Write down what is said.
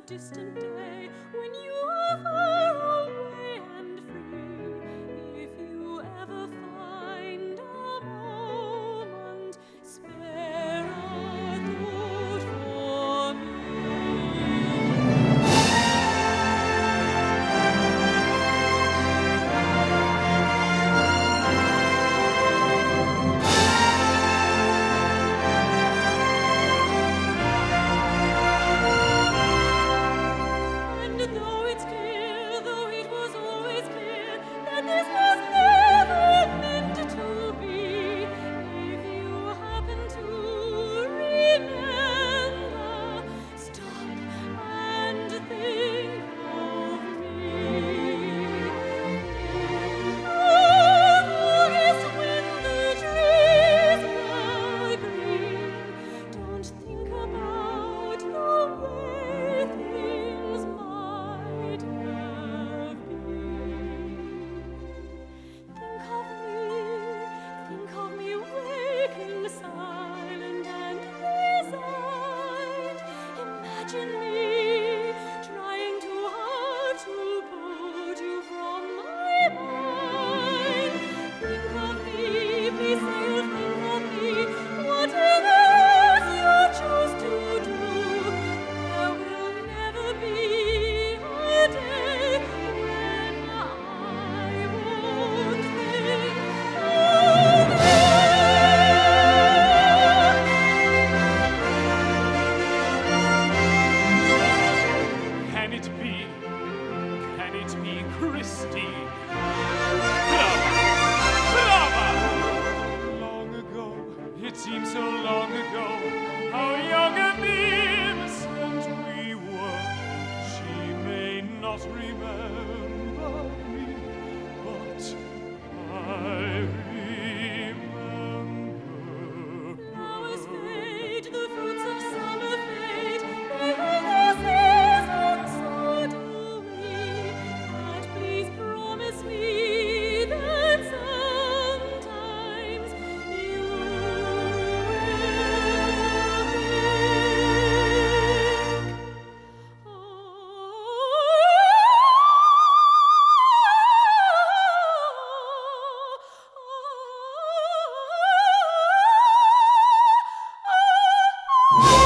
distant day when you are far away and free. If you ever find a moment, spare a thought for me. And though it's clear, though it was always clear, that this was never meant to be, if you happen to remember, stop and think of me. Think of August when the trees were green. Don't think about the way things might have been. Think of me waking silent and resigned. Imagine me trying too hard to put you from my mind. Think of me, please say you'll think of me, whatever else you choose to do. There will never be a day when I won't think of you. Can it be Christine? Brava! Long ago, it seems so long ago, how young and innocent we were. She may not remember me, but I remember. Flowers fade, the fruits of summer fade, they have their seasons, so do we. But please promise me that sometimes you will think.